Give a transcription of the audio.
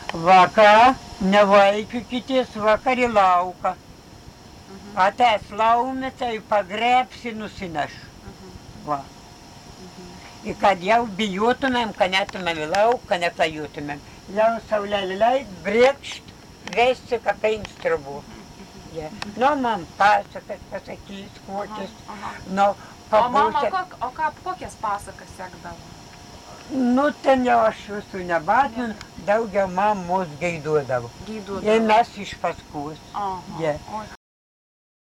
Vakar nevaikykitės vakar į lauką. Atės laumė, tai pagrebsi nusineš. Va. Ir kad jau bijotumėm, kad netumėm į lauką, neklajutumėm. Jau saulelį leid, brėkšt, vesti kapeinis trubų. Nu, man pasakas pasakys, kokias. Nu, O mama, kokias pasakas sekdavo? Nu, ten jau aš visų nebatinu, daugiau mamos gaiduodavo. Ir mes iš paskos.